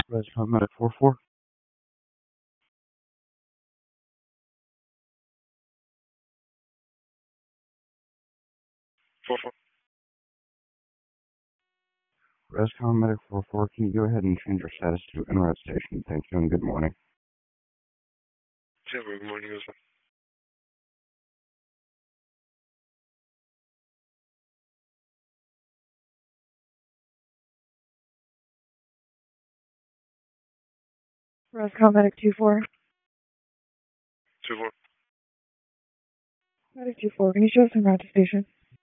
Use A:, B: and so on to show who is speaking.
A: Rescom Medic 44. Rescom Medic 44, can you go ahead and change your status to en route station? Thank you and good morning.
B: Yeah, good morning as well.
C: Rescom Medic 24.
B: 2-4.
C: Medic 24, can you show us en route to station?